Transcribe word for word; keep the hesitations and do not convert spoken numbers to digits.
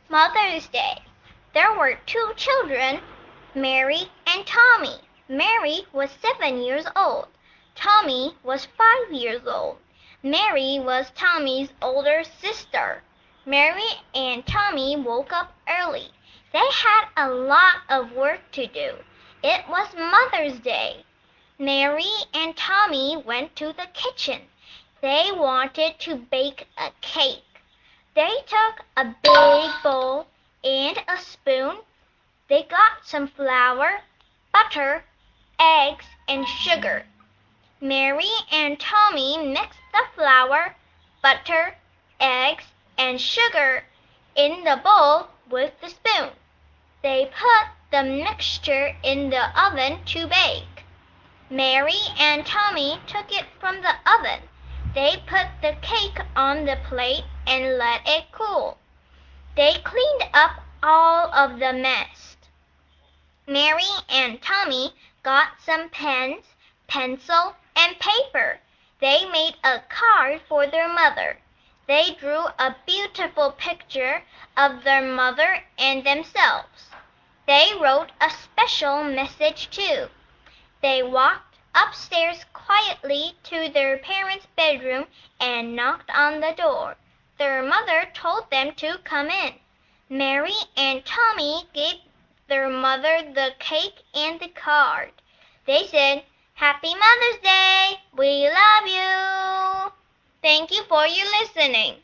Mother's Day. There were two children, Mary and Tommy. Mary was seven years old. Tommy was five years old. Mary was Tommy's older sister. Mary and Tommy woke up early. They had a lot of work to do. It was Mother's Day. Mary and Tommy went to the kitchen. They wanted to bake a cake. They took a big bowl and a spoon. They got some flour, butter, eggs, and sugar. Mary and Tommy mixed the flour, butter, eggs, and sugar in the bowl with the spoon. They put the mixture in the oven to bake. Mary and Tommy took it from the oven. They put the cake on the plate and let it cool. They cleaned up all of the mess. Mary and Tommy got some pens, pencil, and paper. They made a card for their mother. They drew a beautiful picture of their mother and themselves. They wrote a special message too. They walked upstairs quietly to their parents' bedroom and knocked on the door. Their mother told them to come in. Mary and Tommy gave their mother the cake and the card. They said, "Happy Mother's Day! We love you!" Thank you for your listening.